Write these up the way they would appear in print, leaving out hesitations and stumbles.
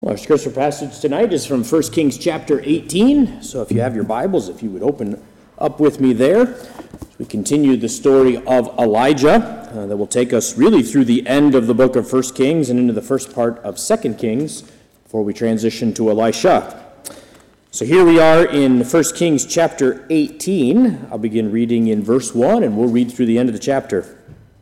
Our scripture passage tonight is from 1 Kings chapter 18. So if you have your Bibles, if you would open up with me there. We continue the story of Elijah that will take us really through the end of the book of 1 Kings and into the first part of 2 Kings before we transition to Elisha. So here we are in 1 Kings chapter 18. I'll begin reading in verse 1 and we'll read through the end of the chapter.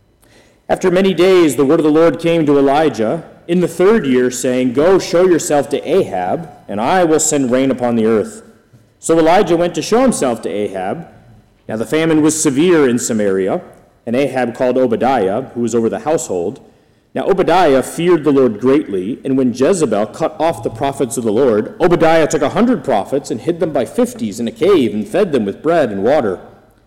After many days, the word of the Lord came to Elijah in the 3rd year, saying, "Go show yourself to Ahab, and I will send rain upon the earth." So Elijah went to show himself to Ahab. Now the famine was severe in Samaria, and Ahab called Obadiah, who was over the household. Now Obadiah feared the Lord greatly, and when Jezebel cut off the prophets of the Lord, Obadiah took 100 prophets and hid them by 50s in a cave and fed them with bread and water.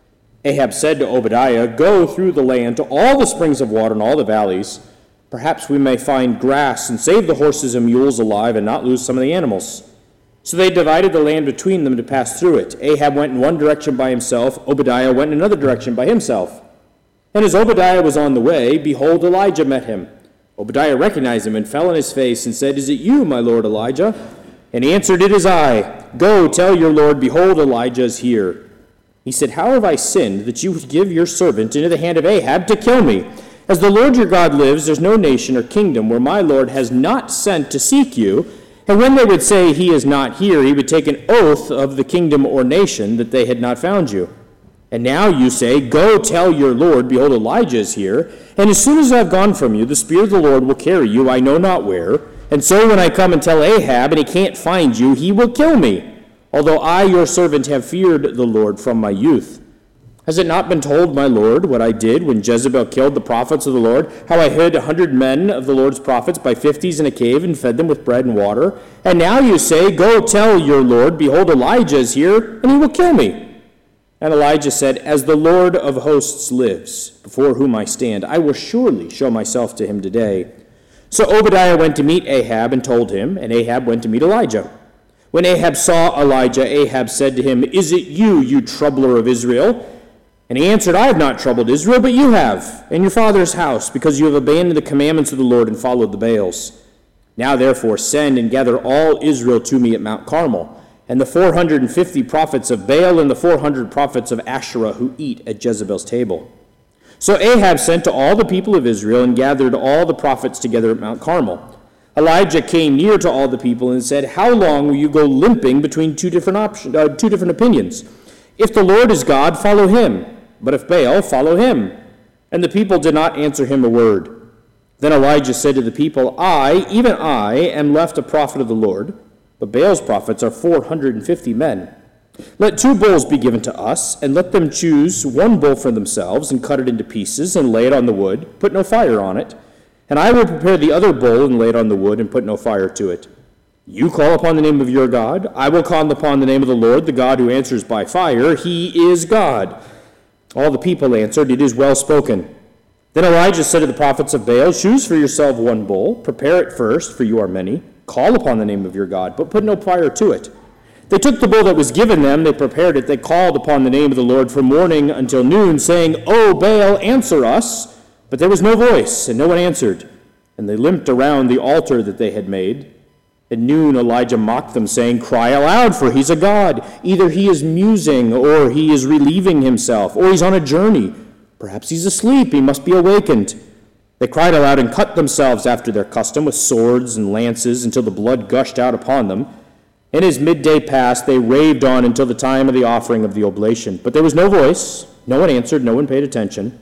Ahab said to Obadiah, "Go through the land to all the springs of water and all the valleys. Perhaps we may find grass and save the horses and mules alive and not lose some of the animals." So they divided the land between them to pass through it. Ahab went in one direction by himself. Obadiah went in another direction by himself. And as Obadiah was on the way, behold, Elijah met him. Obadiah recognized him and fell on his face and said, "Is it you, my lord Elijah?" And he answered, "It is I. Go, tell your lord, behold, Elijah is here." He said, "How have I sinned that you would give your servant into the hand of Ahab to kill me? As the Lord your God lives, there's no nation or kingdom where my Lord has not sent to seek you." And when they would say, "He is not here," he would take an oath of the kingdom or nation that they had not found you. And now you say, "Go tell your Lord, behold, Elijah is here." And as soon as I have gone from you, the Spirit of the Lord will carry you, I know not where. And so when I come and tell Ahab, and he can't find you, he will kill me, although I, your servant, have feared the Lord from my youth. Has it not been told, my Lord, what I did when Jezebel killed the prophets of the Lord, how I hid 100 men of the Lord's prophets by 50s in a cave and fed them with bread and water? And now you say, "Go tell your Lord, behold, Elijah is here, and he will kill me." And Elijah said, "As the Lord of hosts lives, before whom I stand, I will surely show myself to him today." So Obadiah went to meet Ahab and told him, and Ahab went to meet Elijah. When Ahab saw Elijah, Ahab said to him, "Is it you, you troubler of Israel?" And he answered, "I have not troubled Israel, but you have, and your father's house, because you have abandoned the commandments of the Lord and followed the Baals. Now therefore send and gather all Israel to me at Mount Carmel, and the 450 prophets of Baal and the 400 prophets of Asherah who eat at Jezebel's table." So Ahab sent to all the people of Israel and gathered all the prophets together at Mount Carmel. Elijah came near to all the people and said, "How long will you go limping between two different opinions? If the Lord is God, follow him. But if Baal, follow him." And the people did not answer him a word. Then Elijah said to the people, "I, even I, am left a prophet of the Lord, but Baal's prophets are 450 men. Let 2 bulls be given to us, and let them choose 1 bull for themselves, and cut it into pieces, and lay it on the wood, put no fire on it. And I will prepare the other bull, and lay it on the wood, and put no fire to it. You call upon the name of your God. I will call upon the name of the Lord, the God who answers by fire. He is God." All the people answered, "It is well spoken." Then Elijah said to the prophets of Baal, "Choose for yourself 1 bull, prepare it first, for you are many. Call upon the name of your God, but put no fire to it." They took the bull that was given them, they prepared it, they called upon the name of the Lord from morning until noon, saying, "O Baal, answer us." But there was no voice, and no one answered. And they limped around the altar that they had made. At noon Elijah mocked them, saying, "Cry aloud, for he's a god. Either he is musing, or he is relieving himself, or he's on a journey. Perhaps he's asleep, he must be awakened." They cried aloud and cut themselves after their custom with swords and lances until the blood gushed out upon them. And as midday passed, they raved on until the time of the offering of the oblation. But there was no voice, no one answered, no one paid attention.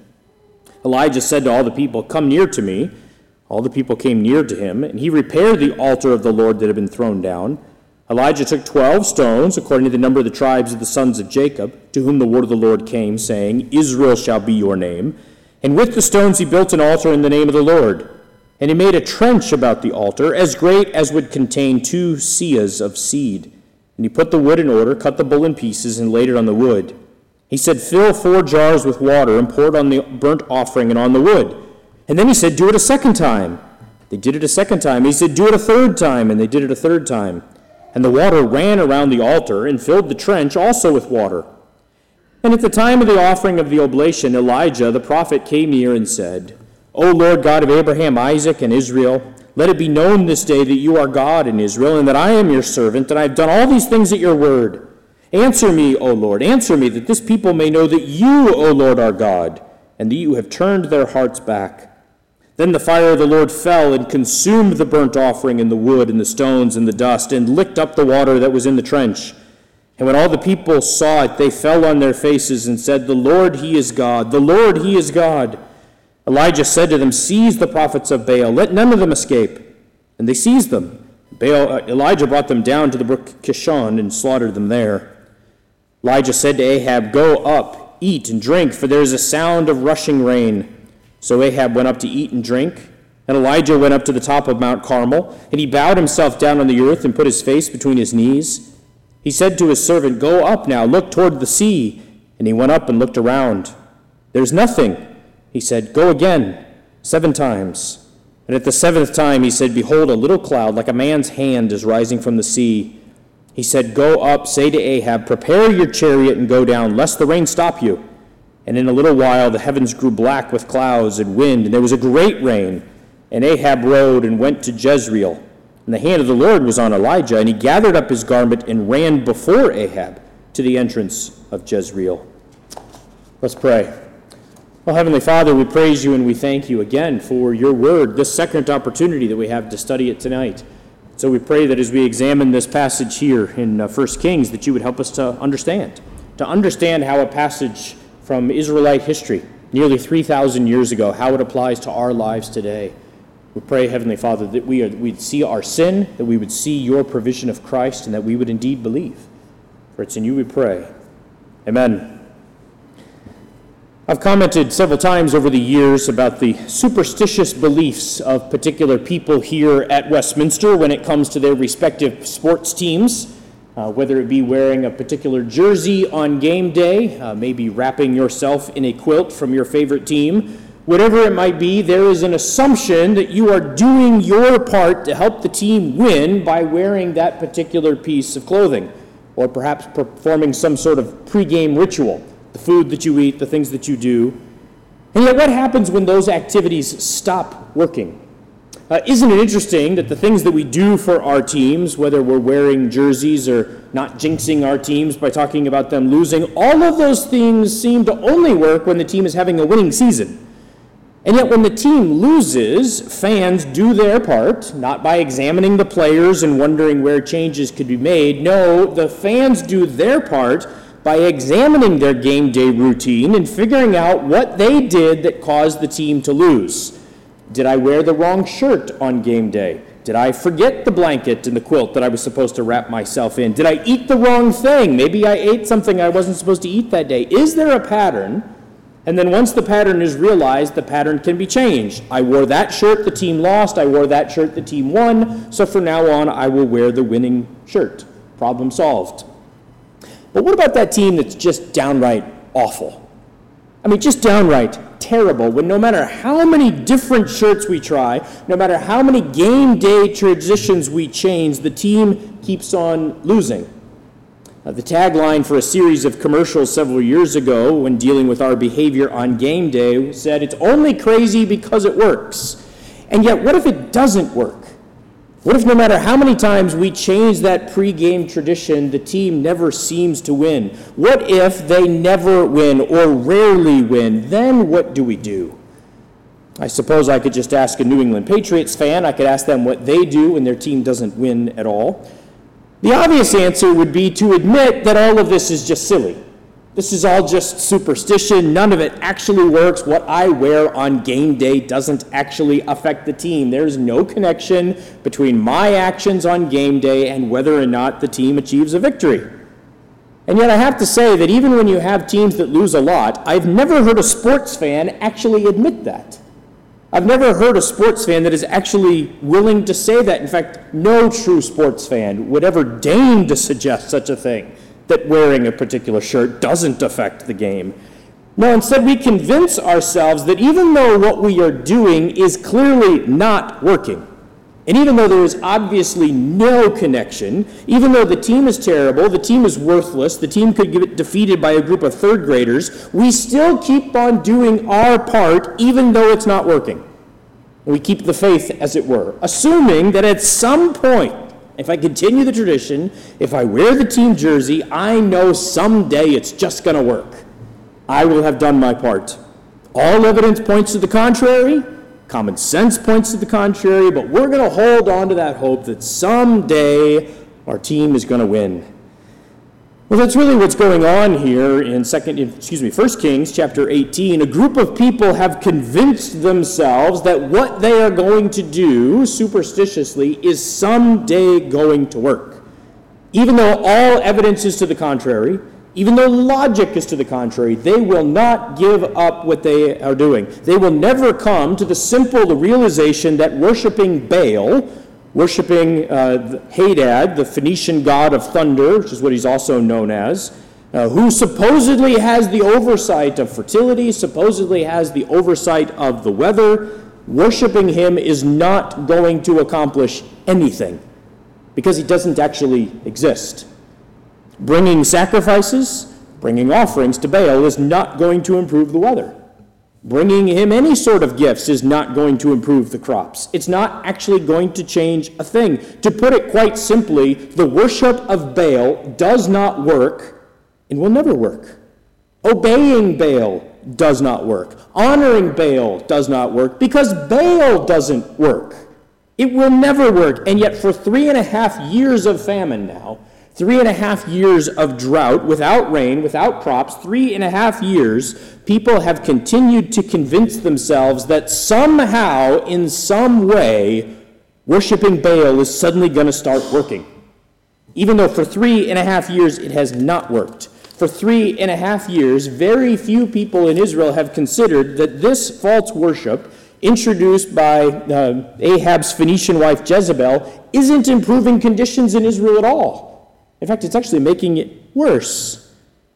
Elijah said to all the people, "Come near to me." All the people came near to him, and he repaired the altar of the Lord that had been thrown down. Elijah took 12 stones, according to the number of the tribes of the sons of Jacob, to whom the word of the Lord came, saying, "Israel shall be your name." And with the stones he built an altar in the name of the Lord. And he made a trench about the altar, as great as would contain 2 seahs of seed. And he put the wood in order, cut the bull in pieces, and laid it on the wood. He said, "Fill 4 jars with water, and pour it on the burnt offering and on the wood." And then he said, "Do it a second time." They did it a second time. He said, "Do it a third time." And they did it a third time. And the water ran around the altar and filled the trench also with water. And at the time of the offering of the oblation, Elijah the prophet came near and said, "O Lord God of Abraham, Isaac, and Israel, Let it be known this day that you are God in Israel, and that I am your servant, and I have done all these things at your word. Answer me, O Lord, answer me, that this people may know that you, O Lord, are God, and that you have turned their hearts back. Then the fire of the Lord fell and consumed the burnt offering and the wood and the stones and the dust, and licked up the water that was in the trench. And when all the people saw it, they fell on their faces and said, The Lord, he is God. The Lord, he is God. Elijah said to them, Seize the prophets of Baal. Let none of them escape. And they seized them. Elijah brought them down to the brook Kishon and slaughtered them there. Elijah said to Ahab, Go up, eat and drink, for there is a sound of rushing rain. So Ahab went up to eat and drink, and Elijah went up to the top of Mount Carmel, and he bowed himself down on the earth and put his face between his knees. He said to his servant, Go up now, look toward the sea. And he went up and looked around. There's nothing. He said, Go again, 7 times. And at the 7th time he said, Behold, a little cloud like a man's hand is rising from the sea. He said, Go up, say to Ahab, Prepare your chariot and go down, lest the rain stop you. And in a little while the heavens grew black with clouds and wind, and there was a great rain. And Ahab rode and went to Jezreel. And the hand of the Lord was on Elijah, and he gathered up his garment and ran before Ahab to the entrance of Jezreel. Let's pray. Well, Heavenly Father, we praise you and we thank you again for your word, this second opportunity that we have to study it tonight. So we pray that as we examine this passage here in 1 Kings, that you would help us to understand how a passage from Israelite history, nearly 3,000 years ago, how it applies to our lives today. We pray, Heavenly Father, that we'd see our sin, that we would see your provision of Christ, and that we would indeed believe. For it's in you we pray. Amen. I've commented several times over the years about the superstitious beliefs of particular people here at Westminster when it comes to their respective sports teams. Whether it be wearing a particular jersey on game day, maybe wrapping yourself in a quilt from your favorite team, whatever it might be, there is an assumption that you are doing your part to help the team win by wearing that particular piece of clothing, or perhaps performing some sort of pregame ritual, the food that you eat, the things that you do. And yet what happens when those activities stop working? Isn't it interesting that the things that we do for our teams, whether we're wearing jerseys or not jinxing our teams by talking about them losing, all of those things seem to only work when the team is having a winning season. And yet when the team loses, fans do their part, not by examining the players and wondering where changes could be made. No, the fans do their part by examining their game day routine and figuring out what they did that caused the team to lose. Did I wear the wrong shirt on game day? Did I forget the blanket and the quilt that I was supposed to wrap myself in? Did I eat the wrong thing? Maybe I ate something I wasn't supposed to eat that day. Is there a pattern? And then once the pattern is realized, the pattern can be changed. I wore that shirt, the team lost. I wore that shirt, the team won. So from now on, I will wear the winning shirt. Problem solved. But what about that team that's just downright awful? I mean, just downright terrible, when no matter how many different shirts we try, no matter how many game day traditions we change, the team keeps on losing. The tagline for a series of commercials several years ago when dealing with our behavior on game day said, "It's only crazy because it works." And yet, what if it doesn't work? What if no matter how many times we change that pre-game tradition, the team never seems to win? What if they never win or rarely win? Then what do we do? I suppose I could just ask a New England Patriots fan. I could ask them what they do when their team doesn't win at all. The obvious answer would be to admit that all of this is just silly. This is all just superstition. None of it actually works. What I wear on game day doesn't actually affect the team. There's no connection between my actions on game day and whether or not the team achieves a victory. And yet I have to say that even when you have teams that lose a lot, I've never heard a sports fan actually admit that. I've never heard a sports fan that is actually willing to say that. In fact, no true sports fan would ever deign to suggest such a thing, that wearing a particular shirt doesn't affect the game. No, instead we convince ourselves that even though what we are doing is clearly not working, and even though there is obviously no connection, even though the team is terrible, the team is worthless, the team could get defeated by a group of third graders, we still keep on doing our part even though it's not working. We keep the faith, as it were, assuming that at some point, if I continue the tradition, if I wear the team jersey, I know someday it's just going to work. I will have done my part. All evidence points to the contrary. Common sense points to the contrary, but we're going to hold on to that hope that someday our team is going to win. Well, that's really what's going on here in 1 Kings chapter 18. A group of people have convinced themselves that what they are going to do superstitiously is someday going to work. Even though all evidence is to the contrary, even though logic is to the contrary, they will not give up what they are doing. They will never come to the simple realization that worshiping Baal, worshiping Hadad, the Phoenician god of thunder, which is what he's also known as, who supposedly has the oversight of fertility, supposedly has the oversight of the weather, worshiping him is not going to accomplish anything because he doesn't actually exist. Bringing sacrifices, bringing offerings to Baal is not going to improve the weather. Bringing him any sort of gifts is not going to improve the crops. It's not actually going to change a thing. To put it quite simply, the worship of Baal does not work and will never work. Obeying Baal does not work. Honoring Baal does not work because Baal doesn't work. It will never work. And yet for 3.5 years of famine now, 3.5 years of drought, without rain, without crops, 3.5 years, people have continued to convince themselves that somehow, in some way, worshiping Baal is suddenly going to start working. Even though for 3.5 years it has not worked. For 3.5 years, very few people in Israel have considered that this false worship, introduced by Ahab's Phoenician wife Jezebel, isn't improving conditions in Israel at all. In fact, it's actually making it worse.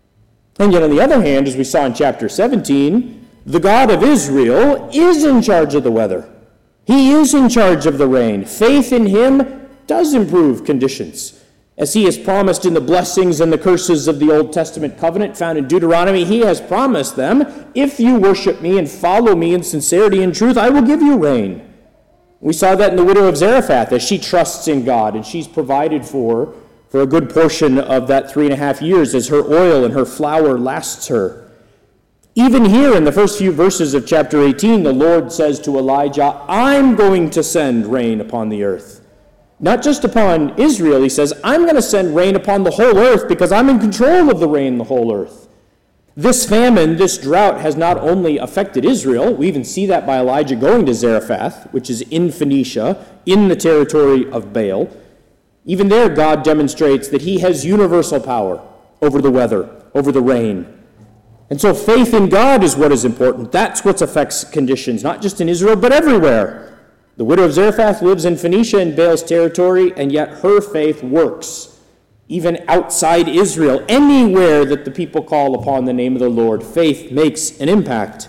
And yet, on the other hand, as we saw in chapter 17, the God of Israel is in charge of the weather. He is in charge of the rain. Faith in him does improve conditions. As he has promised in the blessings and the curses of the Old Testament covenant found in Deuteronomy, he has promised them, if you worship me and follow me in sincerity and truth, I will give you rain. We saw that in the widow of Zarephath as she trusts in God and she's provided for a good portion of that 3.5 years as her oil and her flour lasts her. Even here in the first few verses of chapter 18, the Lord says to Elijah, I'm going to send rain upon the earth. Not just upon Israel, he says, I'm going to send rain upon the whole earth because I'm in control of the rain, the whole earth. This famine, this drought has not only affected Israel, we even see that by Elijah going to Zarephath, which is in Phoenicia, in the territory of Baal. Even there, God demonstrates that he has universal power over the weather, over the rain. And so faith in God is what is important. That's what affects conditions, not just in Israel, but everywhere. The widow of Zarephath lives in Phoenicia in Baal's territory, and yet her faith works, even outside Israel. Anywhere that the people call upon the name of the Lord, faith makes an impact.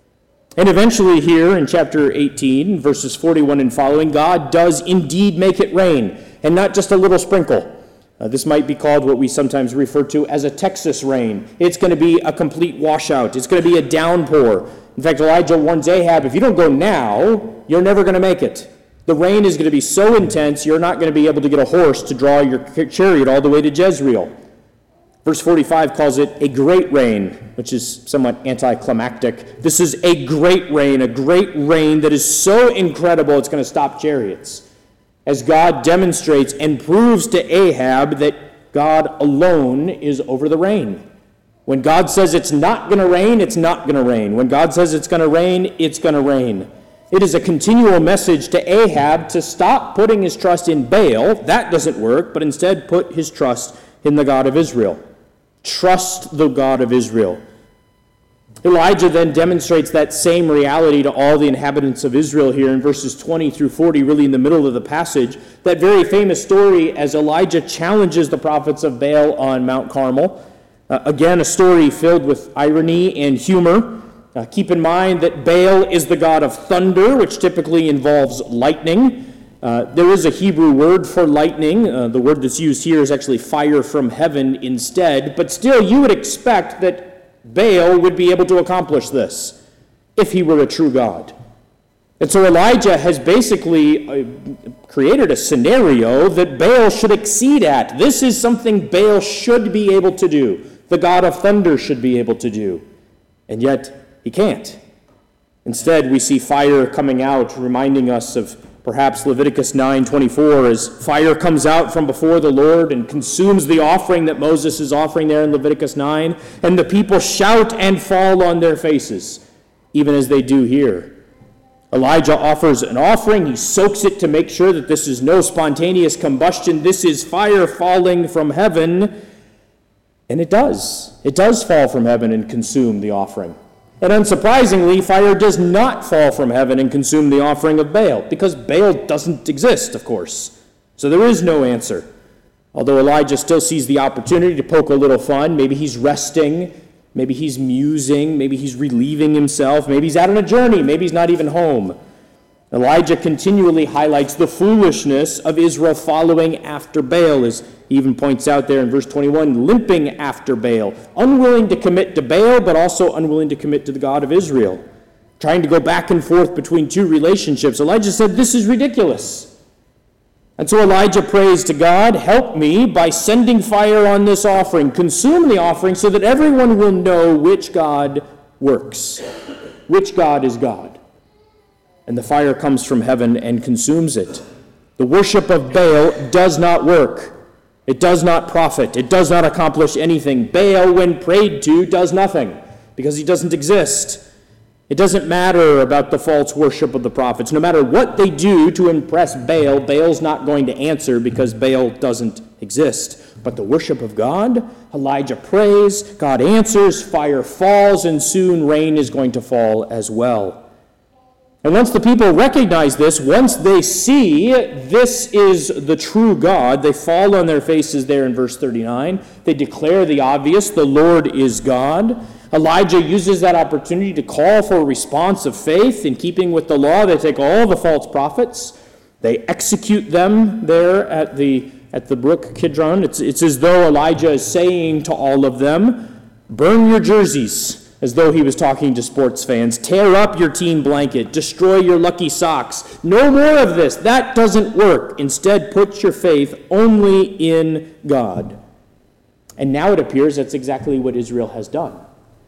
And eventually here in chapter 18, verses 41 and following, God does indeed make it rain. And not just a little sprinkle. This might be called what we sometimes refer to as a Texas rain. It's going to be a complete washout. It's going to be a downpour. In fact, Elijah warns Ahab, if you don't go now, you're never going to make it. The rain is going to be so intense, you're not going to be able to get a horse to draw your chariot all the way to Jezreel. Verse 45 calls it a great rain, which is somewhat anticlimactic. This is a great rain that is so incredible it's going to stop chariots. As God demonstrates and proves to Ahab that God alone is over the rain. When God says it's not going to rain, it's not going to rain. When God says it's going to rain, it's going to rain. It is a continual message to Ahab to stop putting his trust in Baal. That doesn't work, but instead put his trust in the God of Israel. Trust the God of Israel. Elijah then demonstrates that same reality to all the inhabitants of Israel here in verses 20 through 40, really in the middle of the passage. That very famous story as Elijah challenges the prophets of Baal on Mount Carmel. Again, a story filled with irony and humor. Keep in mind that Baal is the god of thunder, which typically involves lightning. There is a Hebrew word for lightning. The word that's used here is actually fire from heaven instead. But still, you would expect that Baal would be able to accomplish this if he were a true God. And so Elijah has basically created a scenario that Baal should exceed at. This is something Baal should be able to do. The god of thunder should be able to do. And yet, he can't. Instead, we see fire coming out, reminding us of perhaps Leviticus 9:24, as fire comes out from before the Lord and consumes the offering that Moses is offering there in Leviticus 9, and the people shout and fall on their faces, even as they do here. Elijah offers an offering. He soaks it to make sure that this is no spontaneous combustion. This is fire falling from heaven. And it does. It does fall from heaven and consume the offering. And unsurprisingly, fire does not fall from heaven and consume the offering of Baal, because Baal doesn't exist, of course. So there is no answer. Although Elijah still sees the opportunity to poke a little fun. Maybe he's resting. Maybe he's musing. Maybe he's relieving himself. Maybe he's out on a journey. Maybe he's not even home. Elijah continually highlights the foolishness of Israel following after Baal, as he even points out there in verse 21, limping after Baal, unwilling to commit to Baal, but also unwilling to commit to the God of Israel, trying to go back and forth between two relationships. Elijah said, this is ridiculous. And so Elijah prays to God, help me by sending fire on this offering, consume the offering so that everyone will know which God works, which God is God. And the fire comes from heaven and consumes it. The worship of Baal does not work. It does not profit. It does not accomplish anything. Baal, when prayed to, does nothing because he doesn't exist. It doesn't matter about the false worship of the prophets. No matter what they do to impress Baal, Baal's not going to answer because Baal doesn't exist. But the worship of God, Elijah prays, God answers, fire falls, and soon rain is going to fall as well. And once the people recognize this, once they see this is the true God, they fall on their faces there in verse 39. They declare the obvious, the Lord is God. Elijah uses that opportunity to call for a response of faith. In keeping with the law, they take all the false prophets, they execute them there at the brook Kidron. It's as though Elijah is saying to all of them, burn your jerseys, as though he was talking to sports fans. Tear up your team blanket. Destroy your lucky socks. No more of this. That doesn't work. Instead, put your faith only in God. And now it appears that's exactly what Israel has done.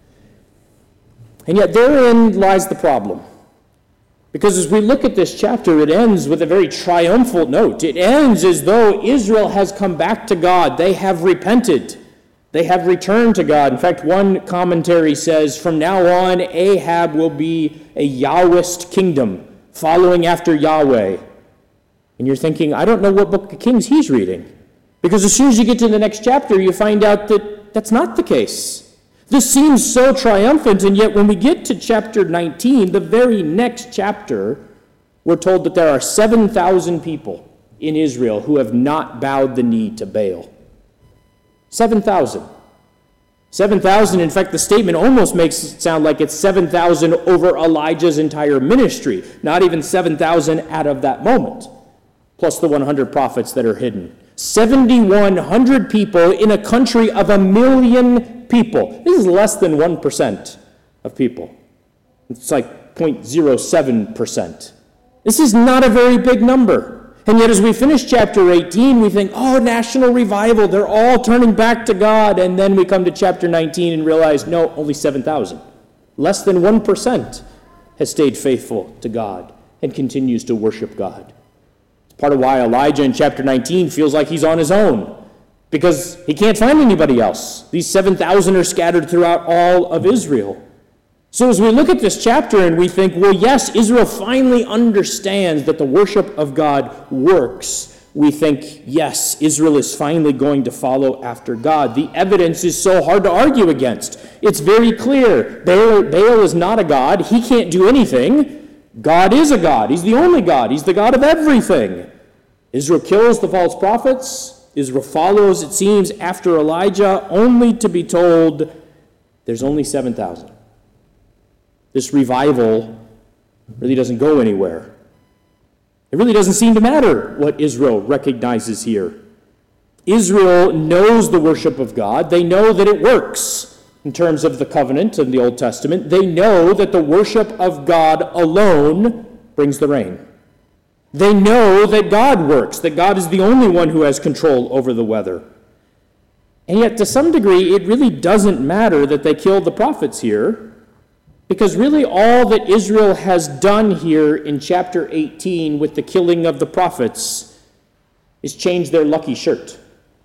And yet therein lies the problem. Because as we look at this chapter, it ends with a very triumphant note. It ends as though Israel has come back to God. They have repented. They have returned to God. In fact, one commentary says, from now on, Ahab will be a Yahwist kingdom, following after Yahweh. And you're thinking, I don't know what book of Kings he's reading. Because as soon as you get to the next chapter, you find out that that's not the case. This seems so triumphant, and yet when we get to chapter 19, the very next chapter, we're told that there are 7,000 people in Israel who have not bowed the knee to Baal. 7,000. 7,000, in fact, the statement almost makes it sound like it's 7,000 over Elijah's entire ministry. Not even 7,000 out of that moment, plus the 100 prophets that are hidden. 7,100 people in a country of 1 million people. This is less than 1% of people. It's like 0.07%. This is not a very big number. And yet as we finish chapter 18, we think, oh, national revival, they're all turning back to God. And then we come to chapter 19 and realize, no, only 7,000. Less than 1% has stayed faithful to God and continues to worship God. It's part of why Elijah in chapter 19 feels like he's on his own, because he can't find anybody else. These 7,000 are scattered throughout all of Israel. So as we look at this chapter and we think, well, yes, Israel finally understands that the worship of God works, we think, yes, Israel is finally going to follow after God. The evidence is so hard to argue against. It's very clear. Baal is not a god. He can't do anything. God is a God. He's the only God. He's the God of everything. Israel kills the false prophets. Israel follows, it seems, after Elijah, only to be told there's only 7,000. This revival really doesn't go anywhere. It really doesn't seem to matter what Israel recognizes here. Israel knows the worship of God. They know that it works in terms of the covenant of the Old Testament. They know that the worship of God alone brings the rain. They know that God works, that God is the only one who has control over the weather. And yet, to some degree, it really doesn't matter that they killed the prophets here, because really all that Israel has done here in chapter 18 with the killing of the prophets is change their lucky shirt.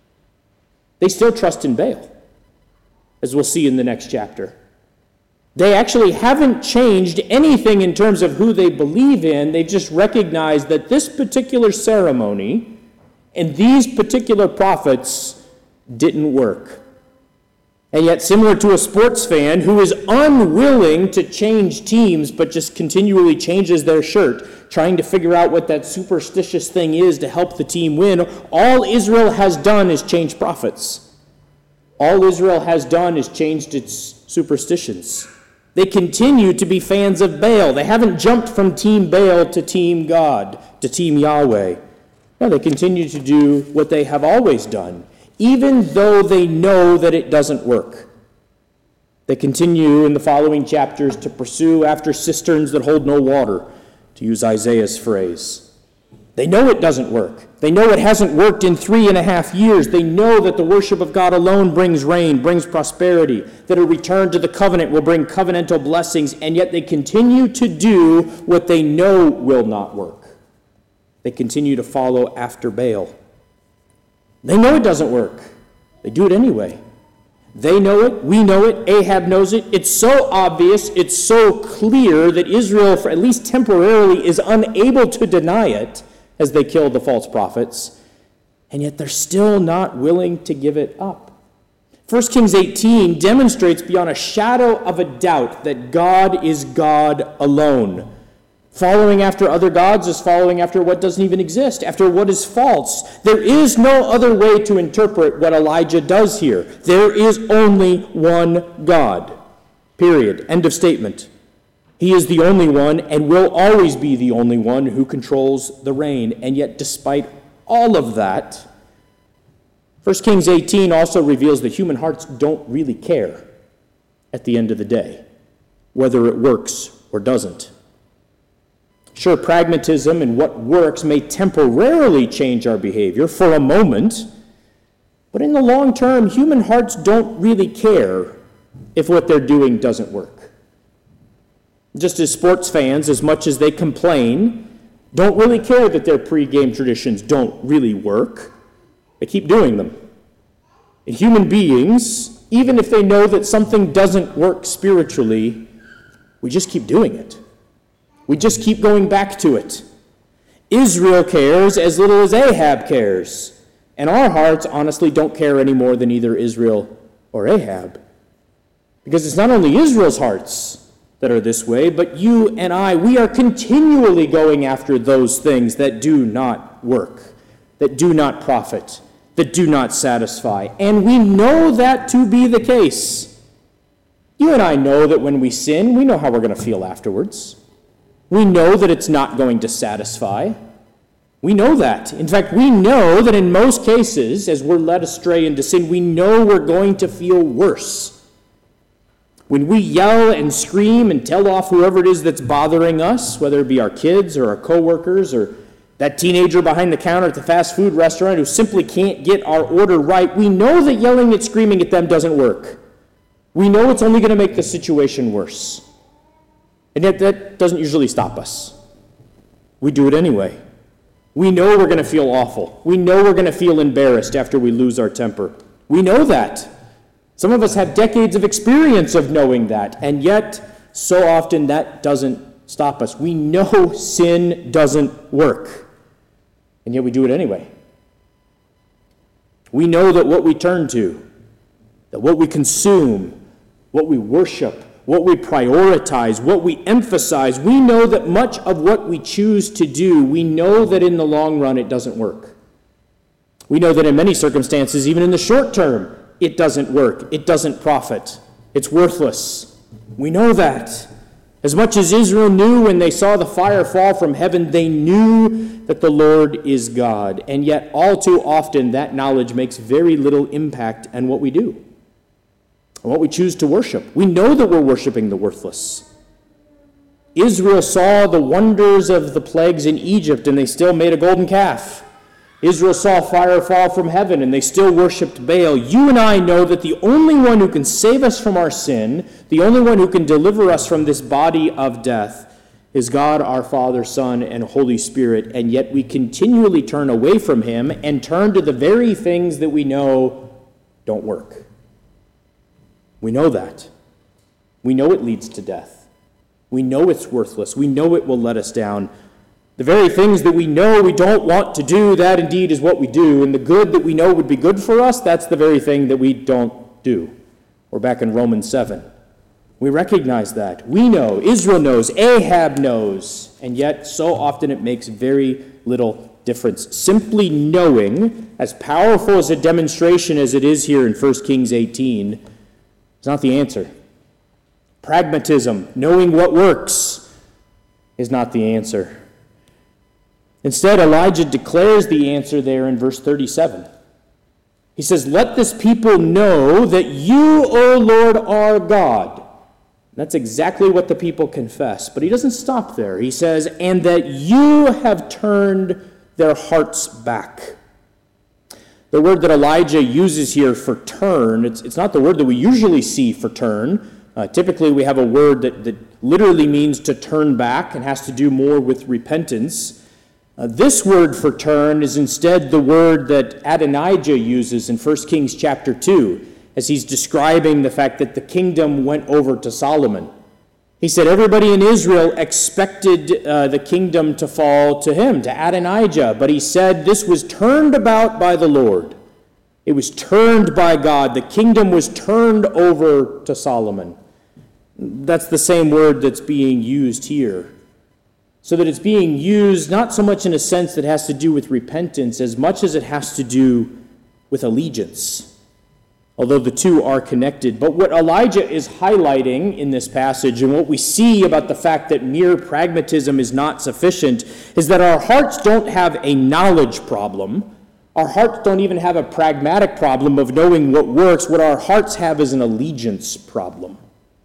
They still trust in Baal, as we'll see in the next chapter. They actually haven't changed anything in terms of who they believe in. They've just recognized that this particular ceremony and these particular prophets didn't work. And yet, similar to a sports fan who is unwilling to change teams but just continually changes their shirt, trying to figure out what that superstitious thing is to help the team win, all Israel has done is change prophets. All Israel has done is changed its superstitions. They continue to be fans of Baal. They haven't jumped from Team Baal to Team God, to Team Yahweh. No, they continue to do what they have always done, even though they know that it doesn't work. They continue in the following chapters to pursue after cisterns that hold no water, to use Isaiah's phrase. They know it doesn't work. They know it hasn't worked in 3.5 years. They know that the worship of God alone brings rain, brings prosperity, that a return to the covenant will bring covenantal blessings, and yet they continue to do what they know will not work. They continue to follow after Baal. They know it doesn't work. They do it anyway. They know it. We know it. Ahab knows it. It's so obvious. It's so clear that Israel, for at least temporarily, is unable to deny it as they kill the false prophets. And yet they're still not willing to give it up. 1 Kings 18 demonstrates beyond a shadow of a doubt that God is God alone. Following after other gods is following after what doesn't even exist, after what is false. There is no other way to interpret what Elijah does here. There is only one God. Period. End of statement. He is the only one and will always be the only one who controls the rain. And yet, despite all of that, 1 Kings 18 also reveals that human hearts don't really care at the end of the day, whether it works or doesn't. Sure, pragmatism and what works may temporarily change our behavior for a moment, but in the long term, human hearts don't really care if what they're doing doesn't work. Just as sports fans, as much as they complain, don't really care that their pregame traditions don't really work. They keep doing them. And human beings, even if they know that something doesn't work spiritually, we just keep doing it. We just keep going back to it. Israel cares as little as Ahab cares. And our hearts honestly don't care any more than either Israel or Ahab. Because it's not only Israel's hearts that are this way, but you and I, we are continually going after those things that do not work, that do not profit, that do not satisfy. And we know that to be the case. You and I know that when we sin, we know how we're going to feel afterwards. We know that it's not going to satisfy. We know that. In fact, we know that in most cases, as we're led astray into sin, we know we're going to feel worse. When we yell and scream and tell off whoever it is that's bothering us, whether it be our kids or our coworkers or that teenager behind the counter at the fast food restaurant who simply can't get our order right, we know that yelling and screaming at them doesn't work. We know it's only going to make the situation worse. And yet that doesn't usually stop us. We do it anyway. We know we're going to feel awful. We know we're going to feel embarrassed after we lose our temper. We know that. Some of us have decades of experience of knowing that, and yet so often that doesn't stop us. We know sin doesn't work, and yet we do it anyway. We know that what we turn to, that what we consume, what we worship, what we prioritize, what we emphasize, we know that much of what we choose to do, we know that in the long run it doesn't work. We know that in many circumstances, even in the short term, it doesn't work. It doesn't profit. It's worthless. We know that. As much as Israel knew when they saw the fire fall from heaven, they knew that the Lord is God. And yet all too often that knowledge makes very little impact on what we do. And what we choose to worship. We know that we're worshiping the worthless. Israel saw the wonders of the plagues in Egypt, and they still made a golden calf. Israel saw fire fall from heaven, and they still worshipped Baal. You and I know that the only one who can save us from our sin, the only one who can deliver us from this body of death, is God, our Father, Son, and Holy Spirit, and yet we continually turn away from him and turn to the very things that we know don't work. We know that. We know it leads to death. We know it's worthless. We know it will let us down. The very things that we know we don't want to do, that indeed is what we do. And the good that we know would be good for us, that's the very thing that we don't do. We're back in Romans 7. We recognize that. We know, Israel knows, Ahab knows, and yet so often it makes very little difference. Simply knowing, as powerful as a demonstration as it is here in 1 Kings 18, is not the answer. Pragmatism, knowing what works, is not the answer. Instead, Elijah declares the answer there in verse 37. He says, "Let this people know that you, O Lord, are God." That's exactly what the people confess. But he doesn't stop there. He says, "And that you have turned their hearts back." The word that Elijah uses here for turn, it's not the word that we usually see for turn. Typically, we have a word that literally means to turn back and has to do more with repentance. This word for turn is instead the word that Adonijah uses in 1 Kings chapter 2, as he's describing the fact that the kingdom went over to Solomon. He said everybody in Israel expected the kingdom to fall to him, to Adonijah, but he said this was turned about by the Lord. It was turned by God. The kingdom was turned over to Solomon. That's the same word that's being used here. So that it's being used not so much in a sense that has to do with repentance as much as it has to do with allegiance, although the two are connected. But what Elijah is highlighting in this passage, and what we see about the fact that mere pragmatism is not sufficient, is that our hearts don't have a knowledge problem. Our hearts don't even have a pragmatic problem of knowing what works. What our hearts have is an allegiance problem.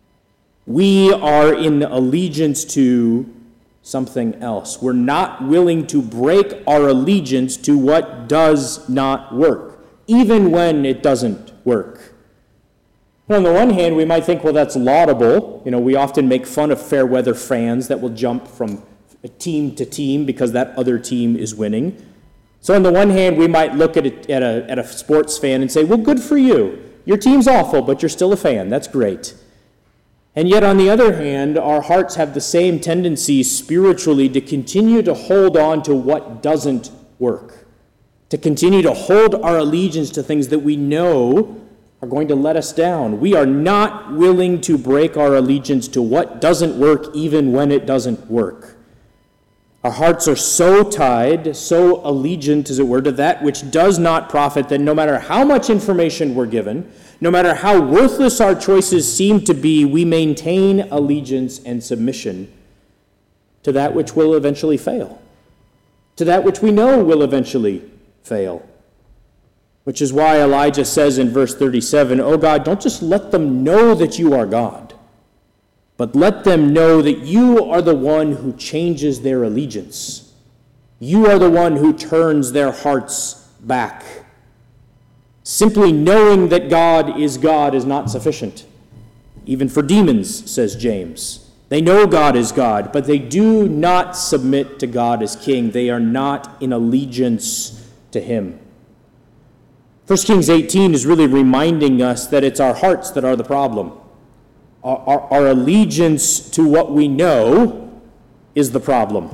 We are in allegiance to something else. We're not willing to break our allegiance to what does not work, even when it doesn't work. And on the one hand, we might think, well, that's laudable. We often make fun of fair weather fans that will jump from team to team because that other team is winning. So on the one hand, we might look at a sports fan and say, well, good for you. Your team's awful, but you're still a fan. That's great. And yet, on the other hand, our hearts have the same tendency spiritually to continue to hold on to what doesn't work, to continue to hold our allegiance to things that we know are going to let us down. We are not willing to break our allegiance to what doesn't work, even when it doesn't work. Our hearts are so tied, so allegiant, as it were, to that which does not profit, that no matter how much information we're given, no matter how worthless our choices seem to be, we maintain allegiance and submission to that which will eventually fail, to that which we know will eventually fail. Which is why Elijah says in verse 37, "Oh God, don't just let them know that you are God, but let them know that you are the one who changes their allegiance. You are the one who turns their hearts back." Simply knowing that God is not sufficient. Even for demons, says James. They know God is God, but they do not submit to God as king. They are not in allegiance to him. 1 Kings 18 is really reminding us that it's our hearts that are the problem. Our allegiance to what we know is the problem.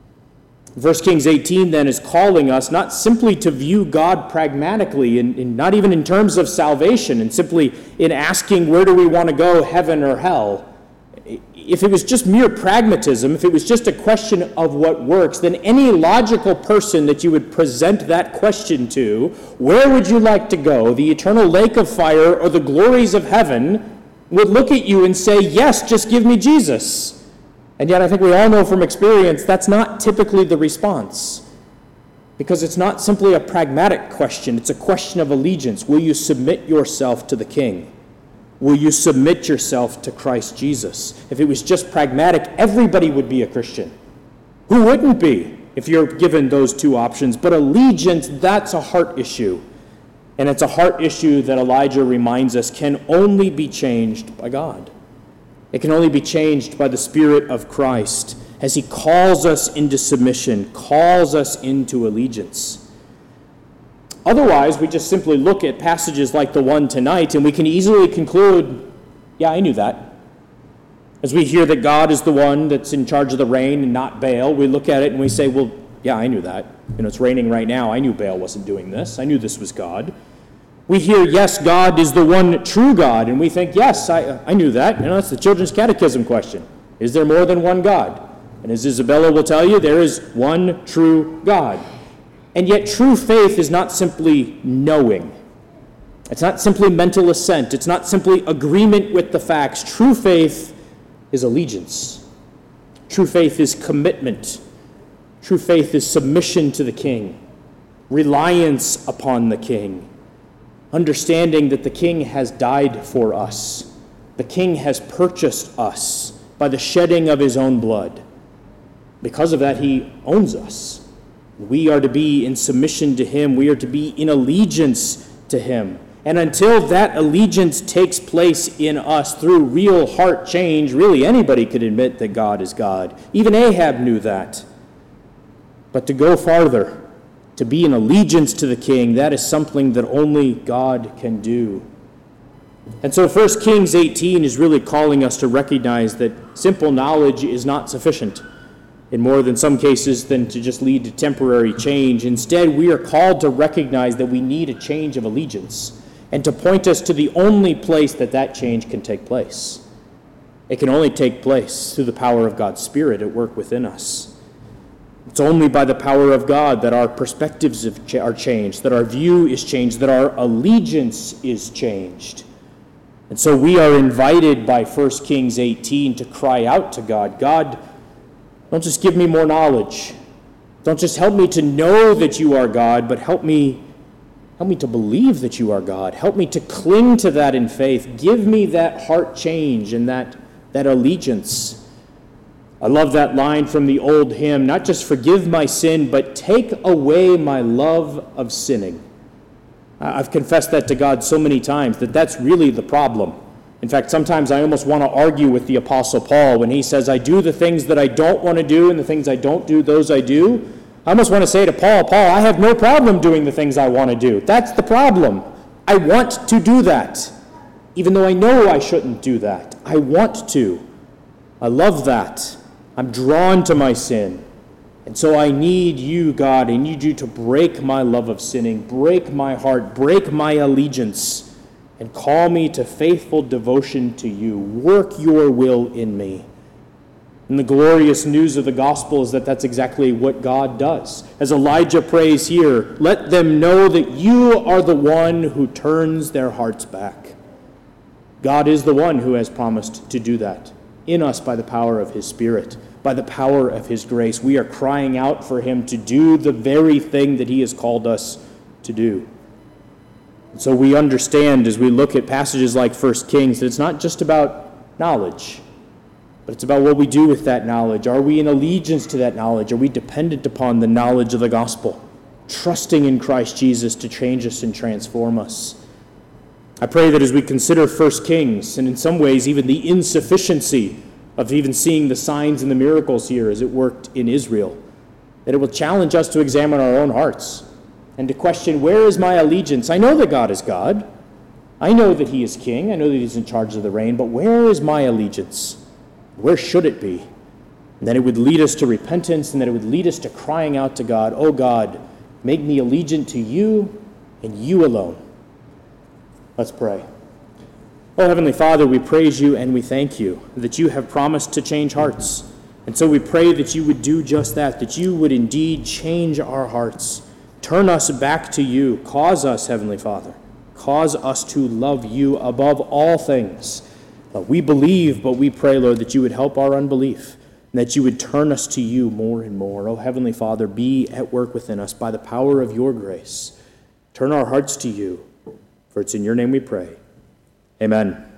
1 Kings 18 then is calling us not simply to view God pragmatically, and not even in terms of salvation, and simply in asking where do we want to go, heaven or hell. If it was just mere pragmatism, if it was just a question of what works, then any logical person that you would present that question to, where would you like to go, the eternal lake of fire or the glories of heaven, would look at you and say, yes, just give me Jesus. And yet I think we all know from experience that's not typically the response, because it's not simply a pragmatic question. It's a question of allegiance. Will you submit yourself to the king? will you submit yourself to Christ Jesus? If it was just pragmatic, everybody would be a Christian. Who wouldn't be if you're given those two options? But allegiance, that's a heart issue. And it's a heart issue that Elijah reminds us can only be changed by God. It can only be changed by the Spirit of Christ as he calls us into submission, calls us into allegiance. Otherwise, we just simply look at passages like the one tonight and we can easily conclude, yeah, I knew that. As we hear that God is the one that's in charge of the rain and not Baal, we look at it and we say, well, yeah, I knew that. It's raining right now. I knew Baal wasn't doing this. I knew this was God. We hear, yes, God is the one true God, and we think, yes, I knew that. That's the Children's Catechism question. Is there more than one God? And as Isabella will tell you, there is one true God. And yet true faith is not simply knowing. It's not simply mental assent. It's not simply agreement with the facts. True faith is allegiance. True faith is commitment. True faith is submission to the King, reliance upon the King, understanding that the King has died for us. The King has purchased us by the shedding of his own blood. Because of that, he owns us. We are to be in submission to him. We are to be in allegiance to him. And until that allegiance takes place in us through real heart change, really anybody could admit that God is God. Even Ahab knew that. But to go farther, to be in allegiance to the King, that is something that only God can do. And so 1 Kings 18 is really calling us to recognize that simple knowledge is not sufficient, in more than some cases than to just lead to temporary change. Instead, we are called to recognize that we need a change of allegiance and to point us to the only place that that change can take place. It can only take place through the power of God's Spirit at work within us. It's only by the power of God that our perspectives are changed, that our view is changed, that our allegiance is changed. And so we are invited by 1 Kings 18 to cry out to God, God, don't just give me more knowledge. Don't just help me to know that you are God, but help me to believe that you are God. Help me to cling to that in faith. Give me that heart change and that allegiance. I love that line from the old hymn, not just forgive my sin, but take away my love of sinning. I've confessed that to God so many times that that's really the problem. In fact, sometimes I almost want to argue with the Apostle Paul when he says, I do the things that I don't want to do, and the things I don't do, those I do. I almost want to say to Paul, I have no problem doing the things I want to do. That's the problem. I want to do that, even though I know I shouldn't do that. I want to. I love that. I'm drawn to my sin. And so I need you, God. I need you to break my love of sinning, break my heart, break my allegiance, and call me to faithful devotion to you. Work your will in me. And the glorious news of the gospel is that that's exactly what God does. As Elijah prays here, let them know that you are the one who turns their hearts back. God is the one who has promised to do that in us by the power of his Spirit, by the power of his grace. We are crying out for him to do the very thing that he has called us to do. And so we understand as we look at passages like 1 Kings that it's not just about knowledge, but it's about what we do with that knowledge. Are we in allegiance to that knowledge? Are we dependent upon the knowledge of the gospel, trusting in Christ Jesus to change us and transform us? I pray that as we consider 1 Kings, and in some ways even the insufficiency of even seeing the signs and the miracles here as it worked in Israel, that it will challenge us to examine our own hearts and to question, where is my allegiance? I know that God is God. I know that he is king. I know that he's in charge of the reign, but where is my allegiance? Where should it be? And that it would lead us to repentance, and that it would lead us to crying out to God, oh God, make me allegiant to you and you alone. Let's pray. Oh, Heavenly Father, we praise you and we thank you that you have promised to change hearts. And so we pray that you would do just that you would indeed change our hearts. Turn us back to you. Cause us, Heavenly Father, cause us to love you above all things. We believe, but we pray, Lord, that you would help our unbelief and that you would turn us to you more and more. Oh, Heavenly Father, be at work within us by the power of your grace. Turn our hearts to you. For it's in your name we pray. Amen.